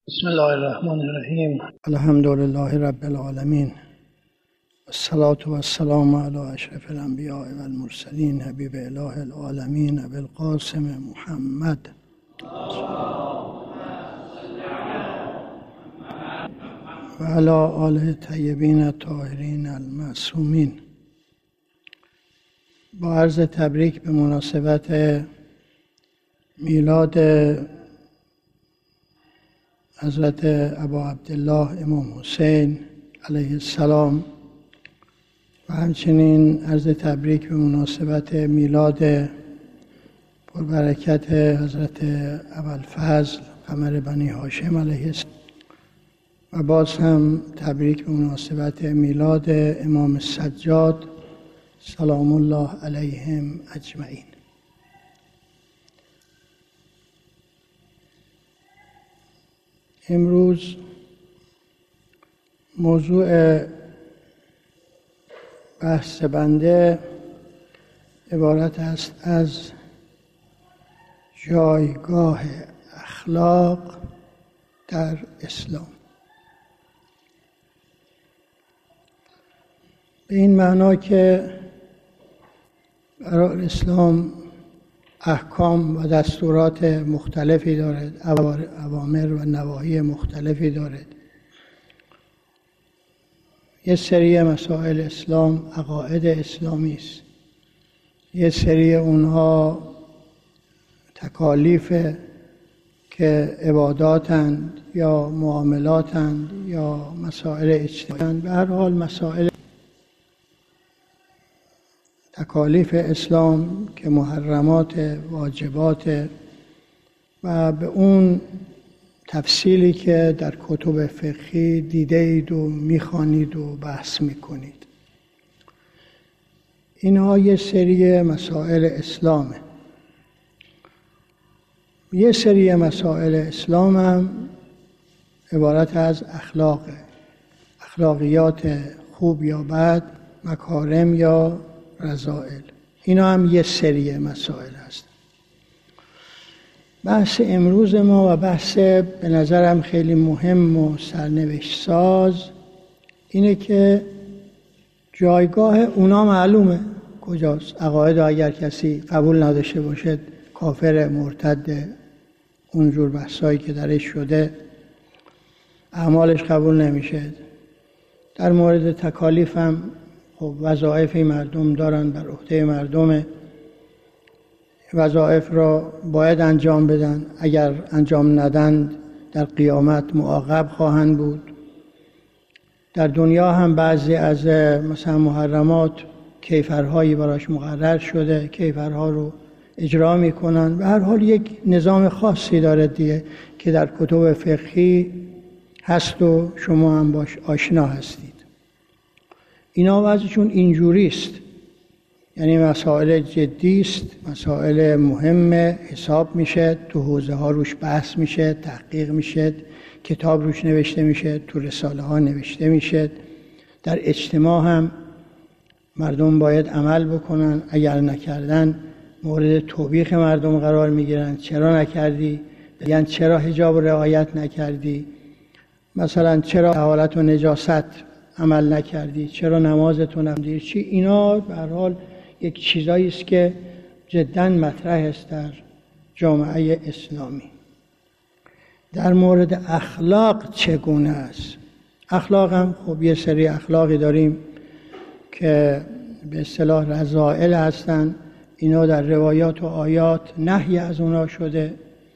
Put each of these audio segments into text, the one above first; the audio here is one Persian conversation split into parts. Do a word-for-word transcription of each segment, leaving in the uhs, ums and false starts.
بسم الله الرحمن الرحیم. الحمد لله رب العالمین. الصلاة و السلام علی اشرف الانبیاء و المرسلین حبیب اله العالمین ابی القاسم محمد و علی آله طیبین الطاهرین المعصومین. با عرض تبریک به مناسبت میلاد حضرت ابا عبدالله امام حسین علیه السلام و همچنین عرض تبریک به مناسبت میلاد پربرکت حضرت ابوالفضل قمر بنی هاشم علیه السلام و باز هم تبریک به مناسبت میلاد امام سجاد سلام الله علیهم اجمعین. امروز موضوع بحث بنده عبارت است از جایگاه اخلاق در اسلام. به این معنا که برای اسلام احکام و دستورات مختلفی دارد، اوامر و نواهی مختلفی دارد. یه سری مسائل اسلام عقاید اسلامی است، یه سری اونها تکالیف که عباداتند یا معاملاتند یا مسائل اجتماعی. به هر حال مسائل تکالیف اسلام که محرمات، واجبات و به اون تفصیلی که در کتب فقهی دیده اید و میخوانید و بحث میکنید. اینها یه سری مسائل اسلامه. یه سری مسائل اسلام هم عبارت از اخلاقه، اخلاقیات خوب یا بد، مکارم یا رذائل. اینا هم یه سری مسائل هست. بحث امروز ما و بحث به نظرم خیلی مهم و سرنوشت ساز اینه که جایگاه اونا معلومه کجاست. عقاید اگر کسی قبول نداشته باشه کافر، مرتد، اونجور بحثایی که درش شده، اعمالش قبول نمیشه. در مورد تکالیف هم خب وظایفی مردم دارن، بر عهده مردم، وظایف را باید انجام بدن. اگر انجام ندن در قیامت معاقب خواهند بود. در دنیا هم بعضی از مثلا محرمات کیفرهایی براش مقرر شده، کیفرها رو اجرا میکنن. به هر حال یک نظام خاصی داره دیگه که در کتب فقهی هست و شما هم باش آشنا هستید. اینا وضعشون اینجوری است، یعنی مسائل جدی است، مسائل مهمه، حساب میشه، تو حوزه ها روش بحث میشه، تحقیق میشه، کتاب روش نوشته میشه، تو رساله ها نوشته میشه. در اجتماع هم مردم باید عمل بکنن، اگر نکردن مورد توبیخ مردم قرار میگیرن. چرا نکردی؟ یعنی چرا حجاب رعایت نکردی؟ مثلا چرا طهارت و نجاست عمل نکردی؟ چرا نمازتون هم دیر چی؟ اینا به هر حال یک چیزایی است که جدا مطرح است در جامعه اسلامی. در مورد اخلاق چگونه است؟ اخلاق هم خب یه سری اخلاقی داریم که به اصطلاح رذائل هستن. اینا در روایات و آیات نهی از اونا شده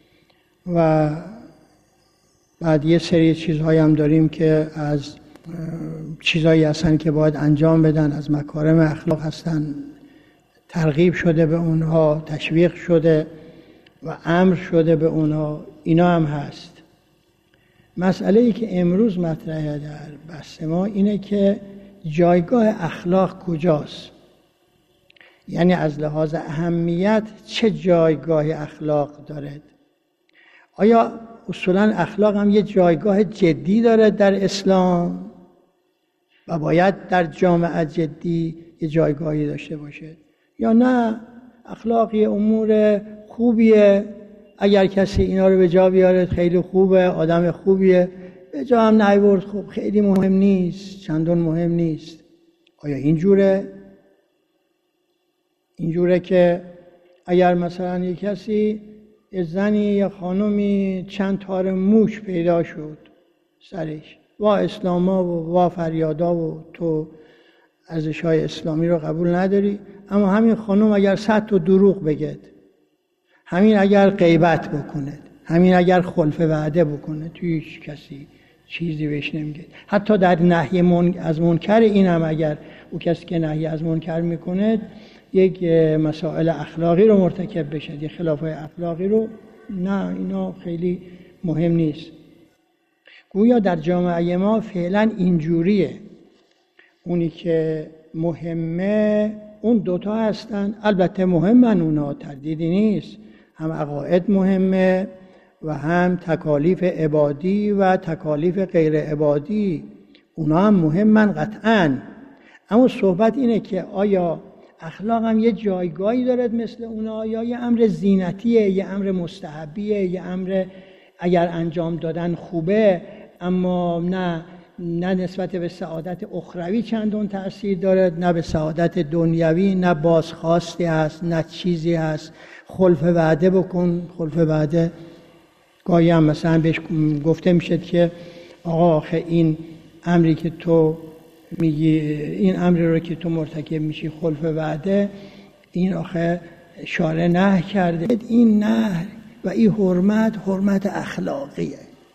و بعد یه سری چیزهایی هم داریم که از چیزایی هستن که باید انجام بدن، از مکارم اخلاق هستن، ترغیب شده به اونها، تشویق شده و امر شده به اونها. اینا هم هست. مسئله ای که امروز مطرحه در بحث ما اینه که جایگاه اخلاق کجاست؟ یعنی از لحاظ اهمیت چه جایگاه اخلاق دارد؟ آیا اصولا اخلاق هم یه جایگاه جدی داره در اسلام و باید در جامعه جدی یه جایگاهی داشته باشه، یا نه اخلاقی امور خوبیه اگر کسی اینا رو به جا بیاره خیلی خوبه، آدم خوبیه. به جا هم نیورد، خب خیلی مهم نیست، چندان مهم نیست. آیا اینجوره؟ اینجوره که اگر مثلا یک کسی، یه زنی یا خانمی چند تار موش پیدا شد سرش، وا اسلاما و وا فریادا و تو ارزش‌های اسلامی رو قبول نداری، اما همین خانم اگر صد تا دروغ بگد، همین اگر غیبت بکنه، همین اگر خلف وعده بکنه، توی هیچ کسی چیزی بهش نمیگه. حتی در نهی من... از منکر این هم اگر او کسی که نهی از منکر میکنه یک مسائل اخلاقی رو مرتکب بشه، یک خلافهای اخلاقی رو، نه اینا خیلی مهم نیست. گویا در جامعه ما فعلا اینجوریه، اونی که مهمه اون دوتا هستن. البته مهمن اونا، تردیدی نیست، هم عقاید مهمه و هم تکالیف عبادی و تکالیف غیر عبادی، اونا هم مهمن قطعاً. اما صحبت اینه که آیا اخلاق هم یه جایگاهی دارد مثل اونا، یا یه امر زینتیه، یه امر مستحبیه، یه امر اگر انجام دادن خوبه اما نه نه نسبت به سعادت اخروی چندان تأثیر دارد، نه به سعادت دنیوی، نه بازخواستی هست، نه چیزی هست. خلف وعده بکن، خلف وعده گاهی هم مثلا بهش گفته میشه که آقا آخه این امری که تو میگی، این امری رو که تو مرتکب میشی خلف وعده، این آخه شارع نهی کرده. این نهی و این حرمت حرمت اخلاقیه.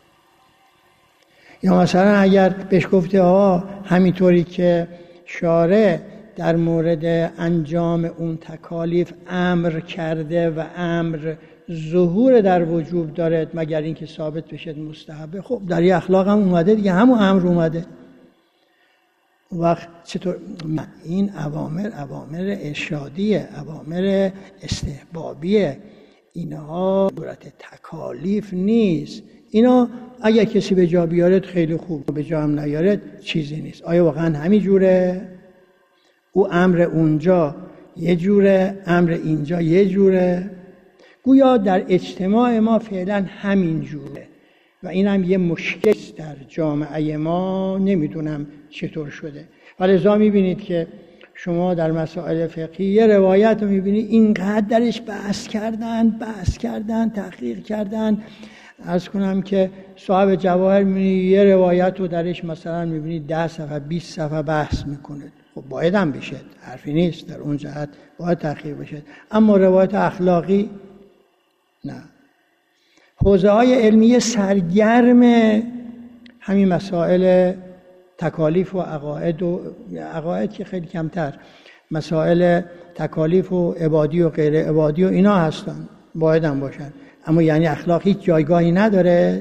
یا مثلا اگر بهش گفته ها همینطوری که شارع در مورد انجام اون تکالیف امر کرده و امر ظهور در وجوب دارد مگر اینکه ثابت بشه مستحبه، خب در یه اخلاق هم اومده دیگه، همون امر اومده. وقت چطور این اوامر اوامر ارشادیه، اوامر استحبابیه، اینها صورت تکالیف نیست. اینا اگر کسی به جا بیارد خیلی خوب، به جا هم نیارد چیزی نیست. آیا واقعا همین جوره؟ او امر اونجا یه جوره، امر اینجا یه جوره. گویا در اجتماع ما فعلا همین جوره و این هم یه مشکل در جامعه ما، نمیدونم چطور شده. ولذا میبینید که شما در مسائل فقهی یه روایت رو میبینید اینقدر درش بحث کردن بحث کردن تحقیق کردن. عرض کنم که صاحب جواهر میبینید یه روایت رو درش مثلا میبینید ده صفحه بیست صفحه بحث میکنه. خب باید هم بشه، حرفی نیست، در اون جهت باید تحقیق بشه. اما روایت اخلاقی نه. حوزه های علمی سرگرم همین مسائل تکالیف و عقاید و عقاید که خیلی کمتر، مسائل تکالیف و عبادی و غیر عبادی و اینا هستن، باید هم باشن. اما یعنی اخلاق هیچ جایگاهی نداره؟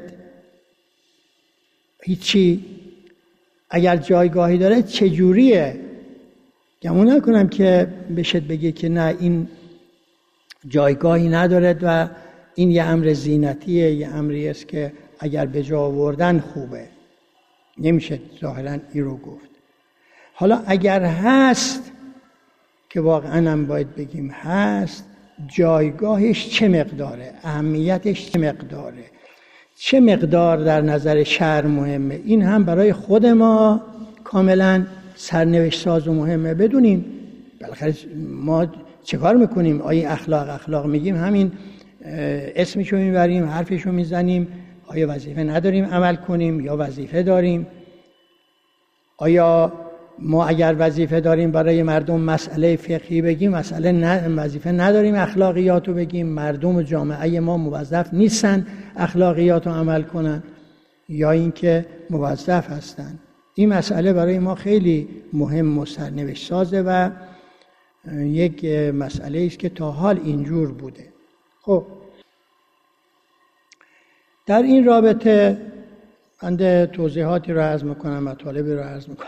هیچی؟ اگر جایگاهی داره چجوریه؟ گمون نکنم که بشد بگه که نه این جایگاهی ندارد و این یه امر زینتیه، یه امری است که اگر به جا آوردن خوبه. نمیشه ظاهراً این رو گفت. حالا اگر هست، که واقعاً هم باید بگیم هست، جایگاهش چه مقداره؟ اهمیتش چه مقداره؟ چه مقدار در نظر شرع مهمه؟ این هم برای خود ما کاملاً سرنوشت ساز و مهمه بدونیم. بالاخره ما چه کار میکنیم؟ آیا اخلاق اخلاق میگیم همین اسمشو میبریم، حرفشو میزنیم؟ آیا وظیفه نداریم عمل کنیم یا وظیفه داریم؟ آیا ما اگر وظیفه داریم برای مردم مسئله فقهی بگیم، مسئله نه، وظیفه نداریم اخلاقیاتو بگیم؟ مردم و جامعه ما موظف نیستن اخلاقیاتو عمل کنن یا اینکه موظف هستن؟ این مسئله برای ما خیلی مهم و سرنوشت سازه و یک مسئله است که تا حال اینجور بوده. خب در این رابطه من توضیحاتی رو عرض میکنم، مطالبی رو عرض میکنم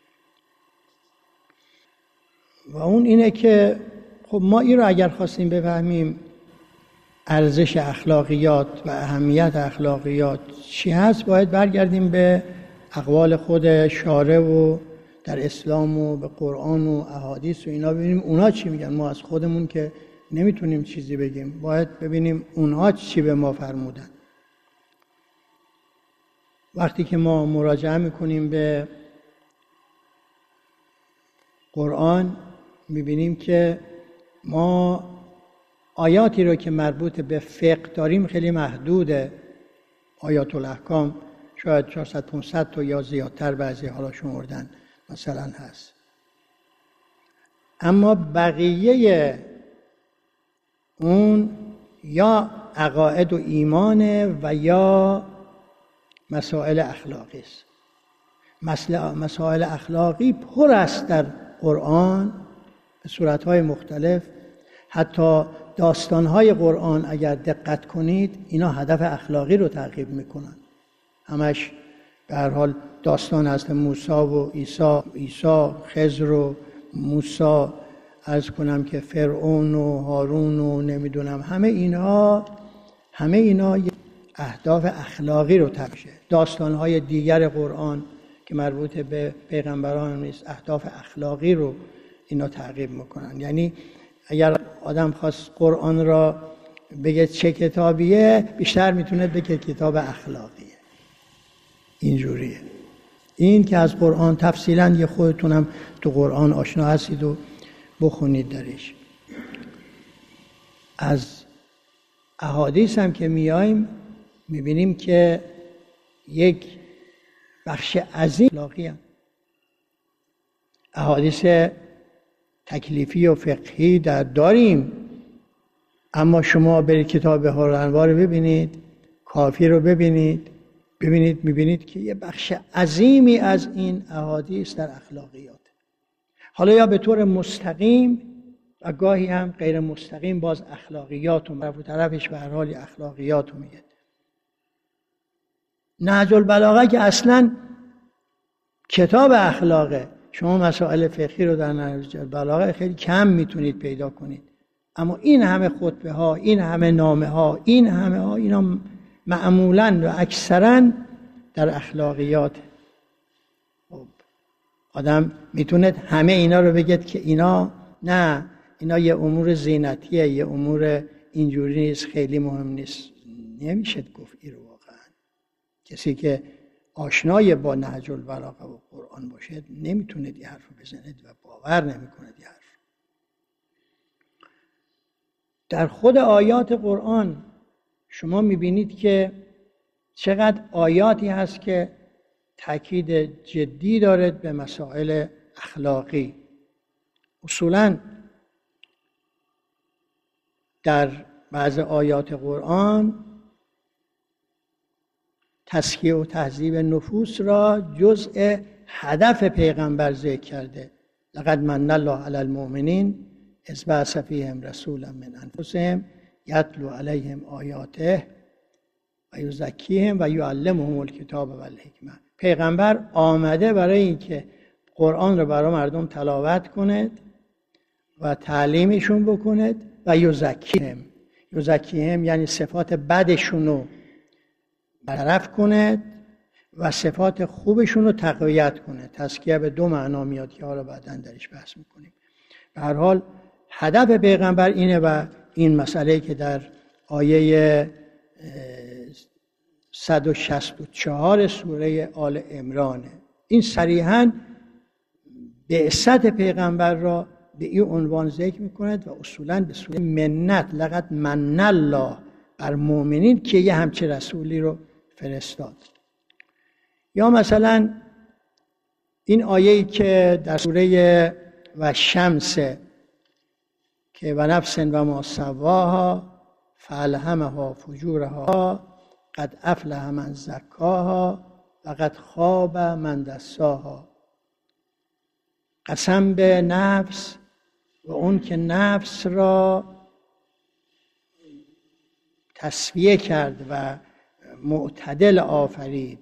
و اون اینه که خب ما این رو اگر خواستیم بفهمیم ارزش اخلاقیات و اهمیت اخلاقیات چی هست، باید برگردیم به اقوال خود شارع و در اسلام و به قرآن و احادیث و اینا، ببینیم اونا چی میگن. ما از خودمون که نمیتونیم چیزی بگیم، باید ببینیم اونها چی به ما فرمودن. وقتی که ما مراجعه میکنیم به قرآن میبینیم که ما آیاتی رو که مربوط به فقه داریم خیلی محدوده. آیات الاحکام شاید چهارصد پانصد تا یا زیادتر بعضی حالا شمردن مثلا هست. اما بقیه اون یا عقاید و ایمانه و یا مسائل اخلاقی است. مسائل اخلاقی پر است در قرآن به صورتهای مختلف. حتی داستانهای قرآن اگر دقت کنید اینا هدف اخلاقی رو تعقیب میکنن. همش به هر حال داستان هست موسی و عیسی، عیسی، خضر و موسی، عرض کنم که فرعون و هارون و نمیدونم، همه اینها همه اینا اهداف اخلاقی رو تبشه. داستانهای دیگر قرآن که مربوط به پیغمبران نیست اهداف اخلاقی رو اینا تعقیب میکنن. یعنی اگر آدم خواست قرآن را بگه چه کتابیه، بیشتر میتونه بگه کتاب اخلاقیه. اینجوریه. این که از قرآن تفصیلا یه خودتونم تو قرآن آشنا هستید و بخونید درش. از احادیث هم که میایم میبینیم که یک بخش عظیم اخلاقی هم. احادیث تکلیفی و فقهی در داریم، اما شما برید کتاب بهار الانوار رو ببینید، کافی رو ببینید، ببینید میبینید که یه بخش عظیمی از این احادیث در اخلاقیات. حالا یا به طور مستقیم و گاهی هم غیر مستقیم باز اخلاقیات و مربوط طرفش به هر حال اخلاقیات رو میگه. نهج البلاغه که اصلا کتاب اخلاقه، شما مسائل فقهی رو در نهج البلاغه خیلی کم میتونید پیدا کنید، اما این همه خطبه ها، این همه نامه ها، این همه ها، اینا معمولاً و اکثراً در اخلاقیات. آدم میتونه همه اینا رو بگید که اینا نه، اینا یه امور زینتیه، یه امور اینجوری نیست، خیلی مهم نیست. نمیشه گفت این رو واقعا. کسی که آشنای با نهج البلاغه و قرآن باشه نمیتونه این حرف رو بزنه و باور نمیکنه این حرف. در خود آیات قرآن شما میبینید که چقدر آیاتی هست که تاکید جدی دارد به مسائل اخلاقی. اصولاً در بعض آیات قرآن تزکیه و تهذیب نفوس را جزء هدف پیغمبر ذکر کرده. لقد من الله علی المؤمنین اذ بعث فیهم رسولا من انفسهم یتلو علیهم آیاته و یزکیهم و یعلمهم الکتاب و الحکمه. پیغمبر آمده برای اینکه قرآن رو برای مردم تلاوت کند و تعلیمشون بکند و یزکیهم. یزکیهم یعنی صفات بدشون رو برطرف کند و صفات خوبشون رو تقویت کنه. تزکیه به دو معنا میاد که حالا بعداً درش بحث میکنیم. به هر حال هدف پیغمبر اینه و این مسئله که در آیه صد و شصت و چهار سوره آل عمرانه، این صریحاً بعثت پیغمبر را به این عنوان ذکر میکند و اصولاً به صورت منت، لقد من الله بر مؤمنین که یه همچه رسولی رو فرستاد. یا مثلا این آیه‌ای که در سوره و شمس که و نفس و ما سواها فالهمها فجورها قد افلح من زکاها و قد خاب من دساها. قسم به نفس و اون که نفس را تصفیه کرد و معتدل آفرید.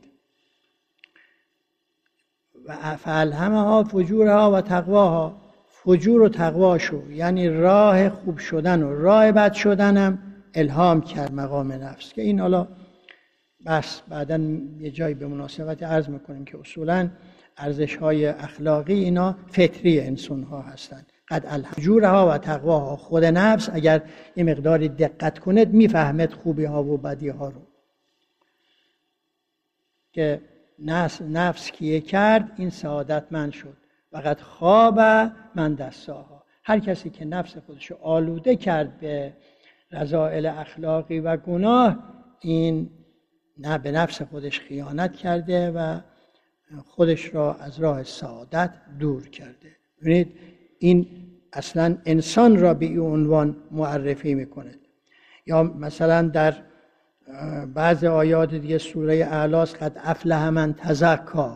و فالهمها فجورها و تقواها. فجور و تقواشو یعنی راه خوب شدن و راه بد شدنم الهام کرد مقام نفس، که این حالا بس بعداً یه جایی به مناسبت عرض میکنیم که اصولاً ارزش‌های اخلاقی اینا فطری انسان‌ها هستند. قد الفجورها و تقواها. خود نفس اگر یه مقداری دقت کنید میفهمد خوبی ها و بدی ها رو که نفس, نفس کیه کرد این سعادتمند شد و قد خواب من دساها. هر کسی که نفس خودشو آلوده کرد به رذائل اخلاقی و گناه، این نه به نفس خودش خیانت کرده و خودش را از راه سعادت دور کرده. ببینید این اصلا انسان را به این عنوان معرفی میکنه. یا مثلا در بعض آیات دیگه سوره اعلی قد افلح من تزکا،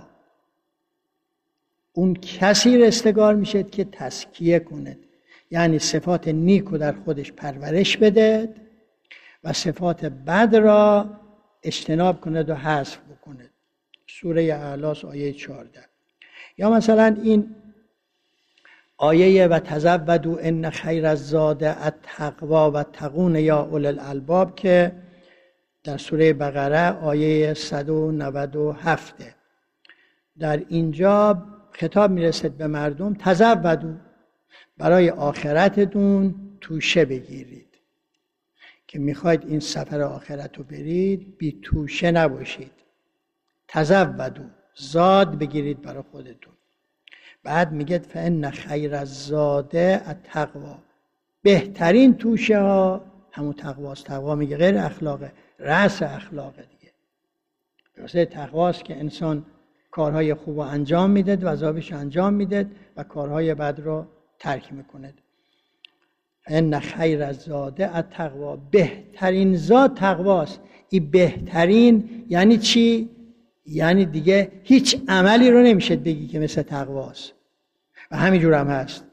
اون کسی رستگار میشه که تزکیه کنه، یعنی صفات نیک رو در خودش پرورش بده و صفات بد را اجتناب کند و حذف بکند. سوره اعلی آیه چهارده. یا مثلا این آیه و تزودوا ان خیر الزاد التقوا و تقون یا اول الالباب که در سوره بقره آیه صد و نود و هفت. در اینجا خطاب میرسد به مردم تزودوا، برای آخرتتون توشه بگیرید، که میخواید این سفر آخرت رو برید بی توشه نباشید. تزودوا، زاد بگیرید برای خودتون. بعد میگه فان خیر الزاد التقوا، بهترین توشه ها همون تقواست. تقوا میگه غیر اخلاقه، رأس اخلاقه دیگه. رأس تقواست که انسان کارهای خوب رو انجام میده و عذابش انجام میده و کارهای بد رو ترک میکنه. ان خیر الزاد التقوا، بهترین زاد تقواست. این بهترین یعنی چی؟ یعنی دیگه هیچ عملی رو نمیشه بگی که مثل تقواست و همینجور هم هست.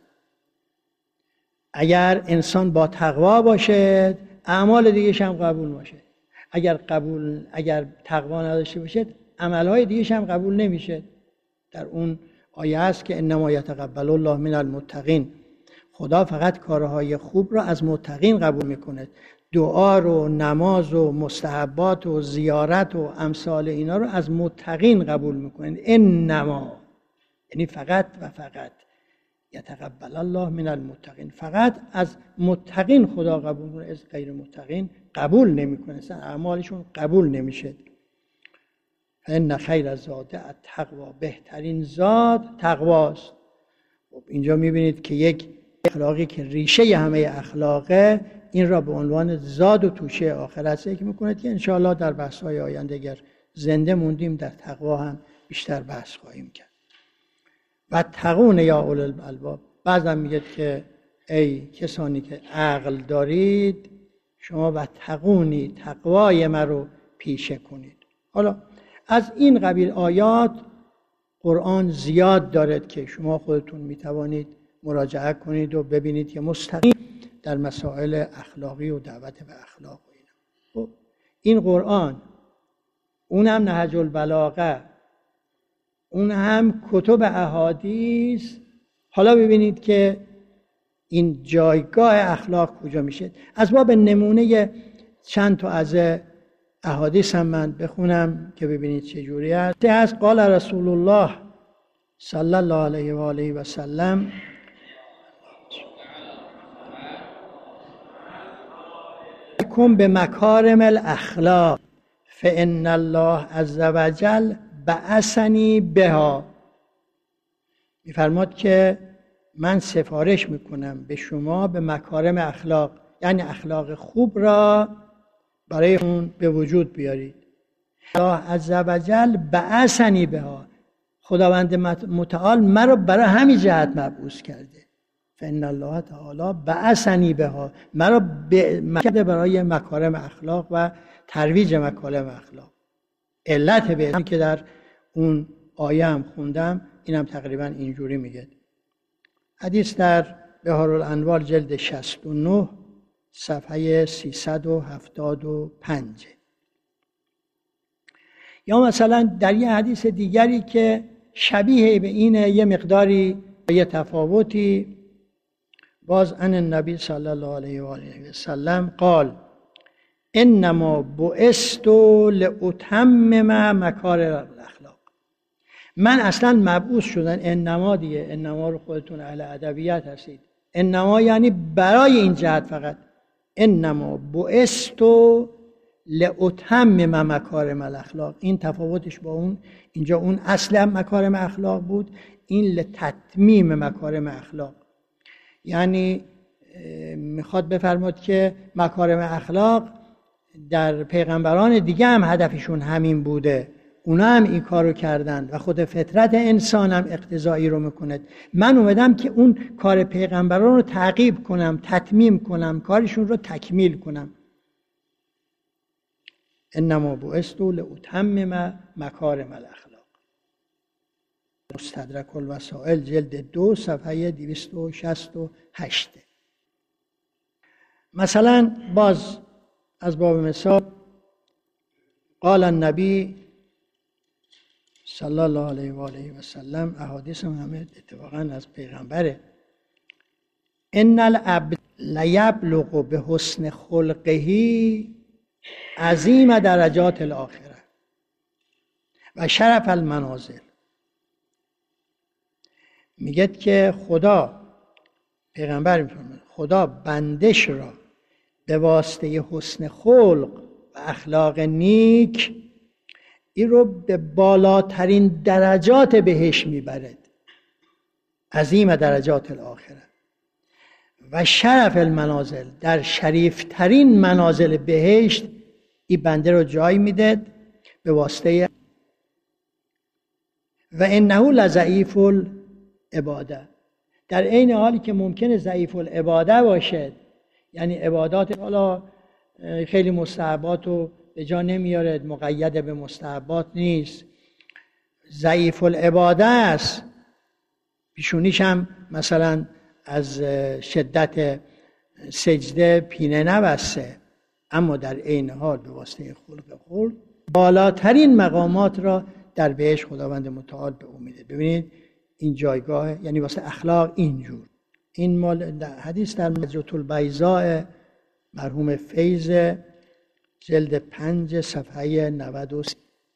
اگر انسان با تقوا باشه اعمال دیگه هم قبول باشه. اگر قبول اگر تقوا نداشته باشه عملهای دیگه هم قبول نمیشه. در اون آیه است که انما یتقبل الله من المتقین، خدا فقط کارهای خوب را از متقین قبول میکنه. دعا رو، نماز و مستحبات و زیارت و امثال اینا رو از متقین قبول میکنه. انما یعنی فقط و فقط یتقبل الله من المتقین، فقط از متقین خدا قبول میکنه، از غیر متقین قبول نمیکنه، اصلا اعمالشون قبول نمیشه. ان خیر الزاد التقوا، بهترین زاد تقواست. اینجا میبینید که یک اخلاقی که ریشه همه اخلاقه، این را به عنوان زاد و توشه آخرت ذکر میکنه که انشاءالله در بحث‌های آینده اگر زنده موندیم در تقوا هم بیشتر بحث خواهیم کرد. و تقون یا اول الالباب، بعضا میگه که ای کسانی که عقل دارید شما و تقونی، تقوای من رو پیشه کنید. حالا از این قبیل آیات قرآن زیاد دارد که شما خودتون میتوانید مراجعه کنید و ببینید که مستقیم در مسائل اخلاقی و دعوت به اخلاق و اینا. این قرآن، اون هم نهج البلاغه، اون هم کتب احادیث. حالا ببینید که این جایگاه اخلاق کجا میشه. از باب نمونه چند تا از احادیث هم من بخونم که ببینید چه جوری است. از قال رسول الله صلی الله علیه و آله و سلم کن به مکارم الاخلاق فان الله عز وجل بعثنی بها. میفرماد که من سفارش میکنم به شما به مکارم اخلاق، یعنی اخلاق خوب را برای اون به وجود بیارید. الله عز وجل بعثنی بها، خداوند متعال مرا برای همین جهت مبعوث کرده. فان الله تعالی بعثنی بها، مرا کرده برای مکارم اخلاق و ترویج مکارم اخلاق. علت به که در اون آیه هم خوندم اینم تقریبا اینجوری میگه. حدیث در بحارالانوار جلد شصت و نه صفحه سیصد و هفتاد و پنج. یا مثلا در یه حدیث دیگری که شبیه به اینه، یه مقداری یه تفاوتی، باز ان النبی صلی الله علیه و آله و سلم قال انما بعثت لاتمم مکارم الاخلاق. من اصلا مبعوث شدن، انما دیگه، انما رو خودتون اهل ادبیات هستید، انما یعنی برای این جهت فقط. انما بعثت لأتمم مکارم الاخلاق. این تفاوتش با اون، اینجا اون اصل مکارم اخلاق بود، این لتتمیم مکارم اخلاق. یعنی میخواد بفرماد که مکارم اخلاق در پیغمبران دیگه هم هدفشون همین بوده، اونا هم این کارو کردن و خود فطرت انسان هم اقتضایی رو میکنه. من اومدم که اون کار پیغمبران رو تعقیب کنم، تتمیم کنم، کارشون رو تکمیل کنم. انما بعثت لأتمم مکارم الاخلاق. مستدرک الوسائل جلد دو صفحه دویست و شصت و هشت. مثلا باز از باب مثال، قال النبی صلی الله علیه و آله و سلم، احادیث هم همه اتفاقا از پیغمبره، ان العبد لیبلغ به حسن خلقه عظیم درجات الاخره و شرف المنازل. میگه که خدا، پیغمبر میفرماید خدا بندش را به واسطه حسن خلق و اخلاق نیک این رو به بالاترین درجات بهش میبرد، عظیم درجات الاخره و شرف المنازل، در شریفترین منازل بهشت این بنده رو جای میده به واسطه. و انه لضعیف العباده، در عین حالی که ممکنه ضعیف العباده باشد، یعنی عبادات حالا خیلی مستحبات رو به جا نمیاره، مقید به مستحبات نیست، ضعیف العباده است، پیشونیش هم مثلا از شدت سجده پینه نبسته، اما در عین حال به واسطه خلق خلق بالاترین مقامات را در بهشت خداوند متعال به او میده. ببینید این جایگاه، یعنی واسه اخلاق اینجور. این مال حدیث در مجرۃ البیضاء مرحوم فیض جلد پنج صفحه نود و سه.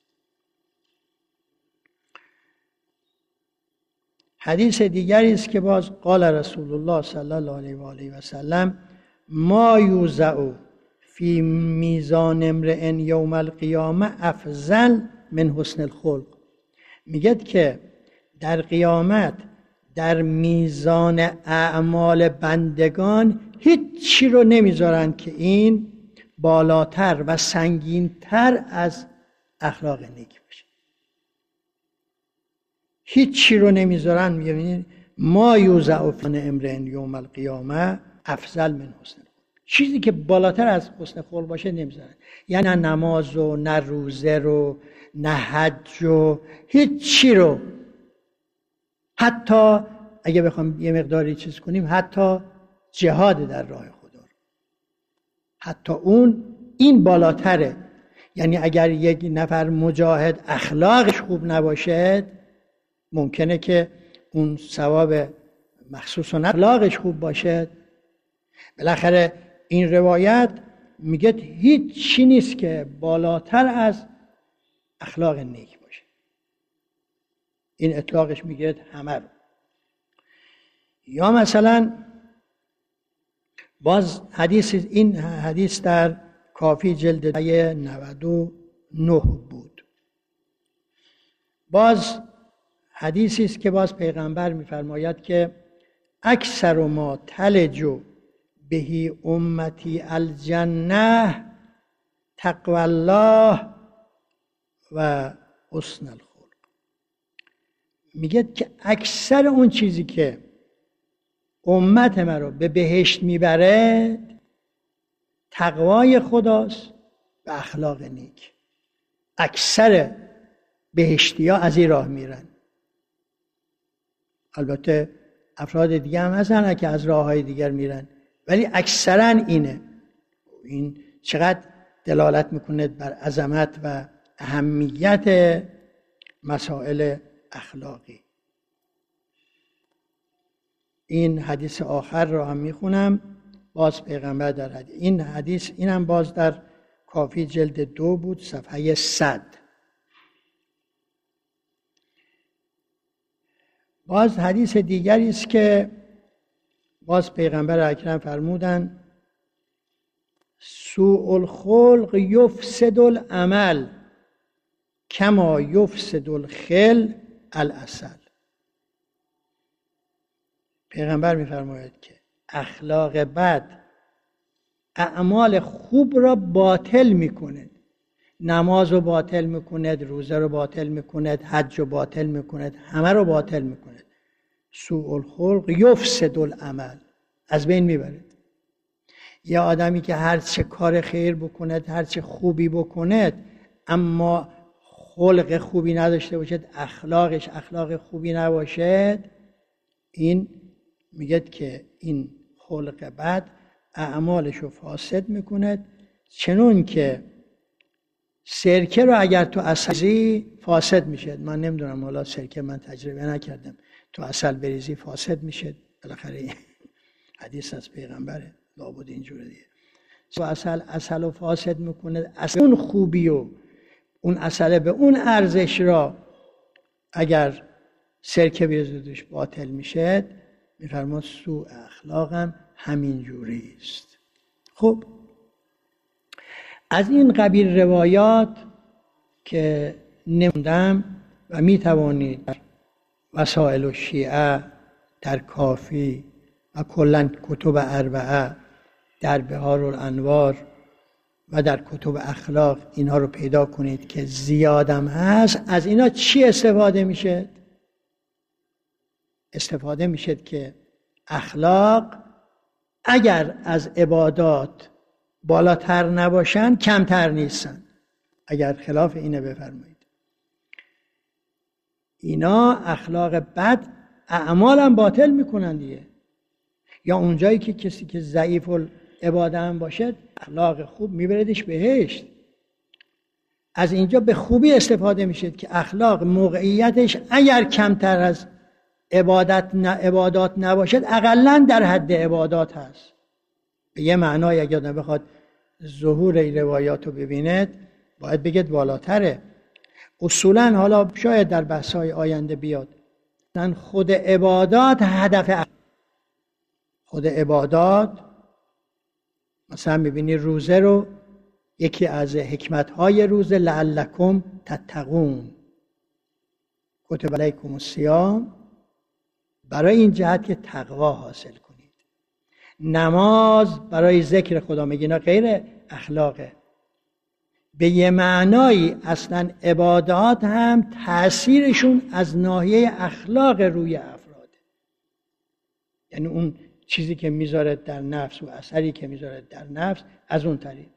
حدیث دیگری است که باز قال رسول الله صلی الله علیه و آله و سلم ما یوزع فی میزان امرئ یوم القیامه افضل من حسن الخلق. میگه که در قیامت در میزان اعمال بندگان هیچی رو نمیذارن که این بالاتر و سنگینتر از اخلاق نیک باشه. هیچی رو نمیذارن. میبینید ما یوزع فی امرئ یوم القیامه افضل من حسن الخلق، چیزی که بالاتر از حسن خلق باشه نمیذارن. یعنی نه نماز و نه روزه رو نه حج و هیچی رو، حتی اگه بخوام یه مقداری چیز کنیم حتی جهاد در راه خدا رو، حتی اون این بالاتره. یعنی اگر یک نفر مجاهد اخلاقش خوب نباشد، ممکنه که اون ثواب مخصوص و اخلاقش خوب باشد. بالاخره این روایت میگه هیچ چی نیست که بالاتر از اخلاق نیک باشه. این اطلاقش میگه همه رو. یا مثلا باز حدیث، این حدیث در کافی جلد نود و نه بود. باز حدیثی است که باز پیغمبر میفرماید که اکثر ما تلج بهی امتی الجنه تقوی الله و حسن الخلق. میگه که اکثر اون چیزی که امت من رو به بهشت میبره تقوای خداست و اخلاق نیک. اکثر بهشتی ها از این راه میرن. البته افراد دیگه هم هستن که از راه های دیگر میرن، ولی اکثرا اینه. این چقدر دلالت میکنه بر عظمت و اهمیت مسائل اخلاقی. این حدیث آخر رو هم میخونم. باز پیغمبر در حدیث، این حدیث اینم باز در کافی جلد دو بود صفحه صد. باز حدیث دیگری است که باز پیغمبر اکرم فرمودن سوء الخلق یفسد العمل کما یفسد الخل العسل. پیغمبر می‌فرماید که اخلاق بد اعمال خوب را باطل می‌کند. نماز رو باطل می‌کند، روزه رو باطل می‌کند، حج رو باطل می‌کند، همه رو باطل می‌کند. سوء الخلق یفسد العمل، از بین میبرد. یا آدمی که هر چه کار خیر بکند، هر چه خوبی بکند، اما خلق خوبی نداشته باشد، اخلاقش اخلاق خوبی نباشد، این میگه که این خلق بد اعمالش رو فاسد میکند. چنون که سرکه رو اگر تو عسل فاسد میشه، من نمیدونم، حالا سرکه من تجربه نکردم، تو عسل بریزی فاسد میشه، بالاخره حدیث از پیغمبره، لابد اینجوره دیگه. تو عسل عسل رو فاسد میکنه، اصل اون خوبی و اون عسل به اون ارزش را اگر سرکه بریزیدش باطل میشه. میفرماد سوء اخلاقم همین جوری است. خب از این قبیل روایات که نموندم و میتوانید در وسائل الشیعه، در کافی و کلاً کتب اربعه، در بهار الانوار و در کتب اخلاق اینها رو پیدا کنید که زیادم هست. از اینا چی استفاده میشه؟ استفاده میشه که اخلاق اگر از عبادات بالاتر نباشن کمتر نیستن. اگر خلاف اینه بفرمایید. اینا اخلاق بد اعمالم باطل میکنن دیگه. یا اونجایی که کسی که ضعیف العباده هم باشه، اخلاق خوب میبردش بهشت. از اینجا به خوبی استفاده میشه که اخلاق موقعیتش اگر کمتر از عبادت نه عبادات نباشد، اقلن در حد عبادات هست. به یه معنای اگر آدم بخواد ظهور این روایات رو ببیند، باید بگید بالاتره. اصولا حالا شاید در بحث‌های آینده بیاد، خود عبادات هدف، خود عبادات مثلا میبینی روزه رو، یکی از حکمت‌های روزه لعلکم تتقون، کتب علیکم الصیام، برای این جهت که تقوا حاصل کنید. نماز برای ذکر خدا، میگینا غیر اخلاقه. به یه معنایی اصلا عبادات هم تأثیرشون از ناحیه اخلاق روی افراده. یعنی اون چیزی که میذاره در نفس و اثری که میذاره در نفس از اون طریق.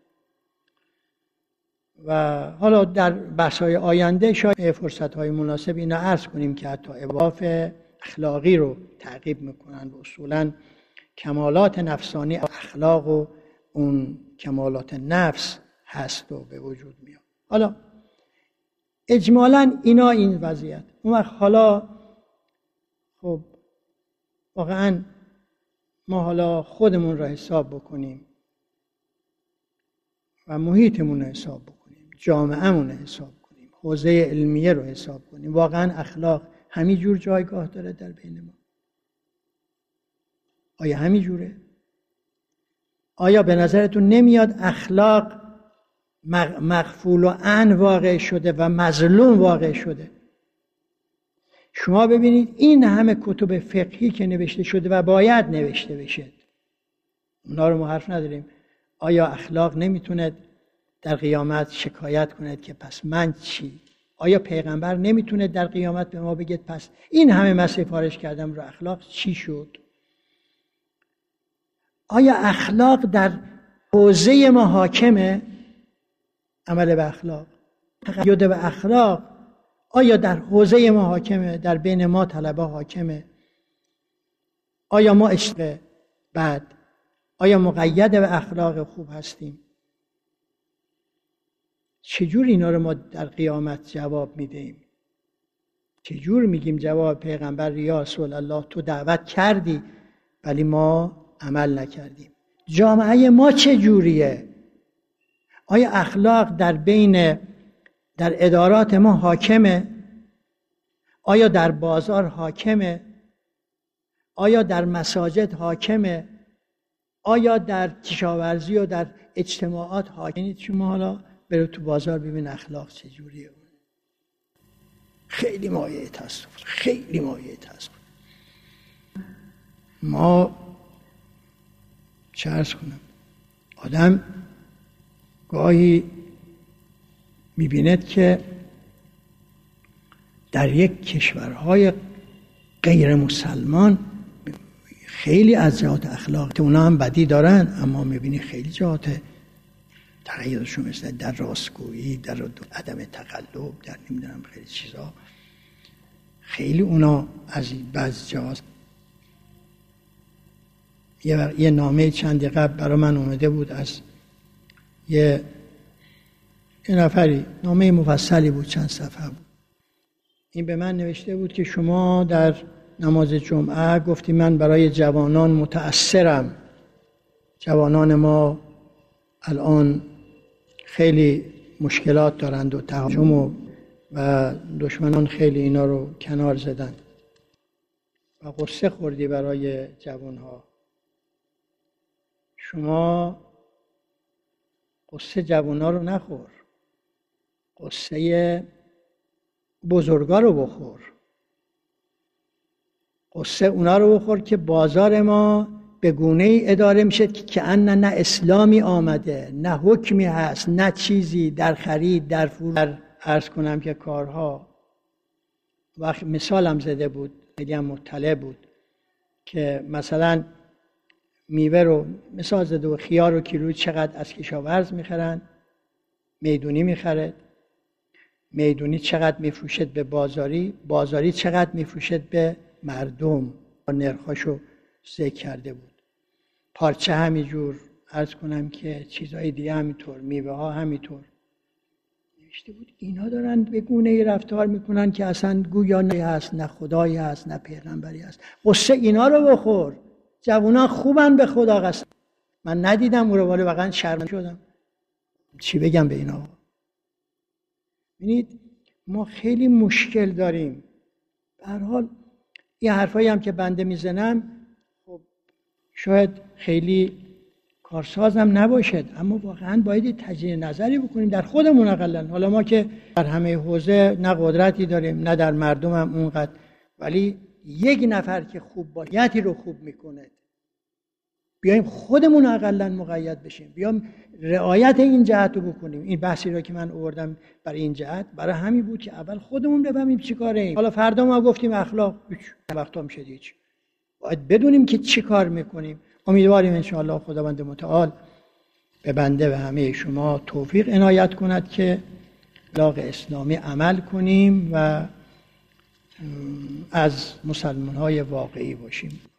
و حالا در بحث‌های آینده شاید فرصت‌های مناسب اینا عرض کنیم که حتی اضاف اخلاقی رو تعقیب میکنن و اصولاً کمالات نفسانی اخلاق و اون کمالات نفس هست و به وجود میاد. حالا اجمالاً اینا این وضعیت. اون وقت حالا خب واقعاً ما حالا خودمون را حساب بکنیم و محیطمون رو حساب بکنیم، جامعه‌مون رو حساب کنیم، حوزه علمیه رو حساب کنیم. واقعاً اخلاق همین جور جایگاه داره در بین ما؟ آیا همین جوره؟ آیا به نظرتون نمیاد اخلاق مغفول و عن واقع شده و مظلوم واقع شده؟ شما ببینید این همه کتب فقهی که نوشته شده و باید نوشته بشه، اونا رو ما حرف نداریم. آیا اخلاق نمیتونه در قیامت شکایت کند که پس من چی؟ آیا پیغمبر نمیتونه در قیامت به ما بگید پس این همه من سفارش کردم رو اخلاق چی شد؟ آیا اخلاق در حوزه ما حاکمه؟ عمل به اخلاق، تقید به اخلاق آیا در حوزه ما حاکمه؟ در بین ما طلبه حاکمه؟ آیا ما عشق بد، آیا مقید به اخلاق خوب هستیم؟ چجور اینا رو ما در قیامت جواب میدیم؟ چجور میگیم جواب پیغمبر یا رسول الله تو دعوت کردی ولی ما عمل نکردیم؟ جامعه ما چجوریه؟ آیا اخلاق در بین در ادارات ما حاکمه؟ آیا در بازار حاکمه؟ آیا در مساجد حاکمه؟ آیا در کشاورزی و در اجتماعات حاکمه؟ شما حالا برو تو بازار ببین اخلاق چجوریه. خیلی مایه تاسف، خیلی مایه تاسف. ما چه عرض کنم، آدم گاهی میبیند که در یک کشورهای غیر مسلمان خیلی از جهات اخلاق اونا هم بدی دارن، اما میبینی خیلی جهات تغییرشون مثل در راستگویی، در عدم تقلب، در نمیدونم خیلی چیزا، خیلی اونا از بعض جهات. یه, یه نامه چندی قبل برای من اومده بود از یه یه نفری، نامه مفصلی بود، چند صفحه بود. این به من نوشته بود که شما در نماز جمعه گفتی من برای جوانان متأثرم، جوانان ما الان خیلی مشکلات دارند و تهاجم و, و دشمنان خیلی اینا رو کنار زدن و قصه خوردی برای جوانها. شما قصه جوانها رو نخور، قصه بزرگا رو بخور، قصه اونا رو بخور که بازار ما به گونه‌ای اداره میشه که ان نه اسلامی آمده، نه حکمی هست، نه چیزی در خرید در فروش. عرض کنم که کارها وقت مثالم زده بود، خیلی هم مطلع بود که مثلا میوه رو مثال زده و خیار و کیلو چقدر از کشاورز میخرن، میدونی میخره، میدونی چقدر میفروشد به بازاری، بازاری چقدر میفروشد به مردم، نرخاشو ذکر کرده بود. پارچه همینجور، عرض کنم که چیزهای دیگه همینطور، میوه ها همینطور نوشته بود. اینا دارن به گونه‌ای رفتار میکنن که اصلا گویا نه هست، نه خدایی هست، نه پیغمبری هست. قصه اینا رو بخور. جوونا خوبن به خدا قسم. من ندیدم او رو، ولی واقعا شرمنده شدم. چی بگم به اینا؟ ببینید ما خیلی مشکل داریم. به هر حال این حرفایی هم که بنده میزنم خب شاید خیلی کارسازم نباشد، اما واقعا باید تجدید نظری بکنیم در خودمون اقلا. حالا ما که در همه حوزه نه قدرتی داریم نه در مردم هم اونقدر، ولی یک نفر که خوب بایدی رو خوب میکنه، بیایم خودمون اقلا مقید بشیم، بیایم رعایت این جهت رو بکنیم. این بحثی رو که من آوردم برای این جهت، برای همین بود که اول خودمون بفهمیم چی کاره ایم. حالا فردا ما گفتیم اخلاق وقتا میشه هیچ، باید بدونیم که چی کار میکنیم. امیدواریم انشاءالله خداوند متعال به بنده و همه شما توفیق عنایت کند که اخلاق اسلامی عمل کنیم و از مسلمان های واقعی باشیم.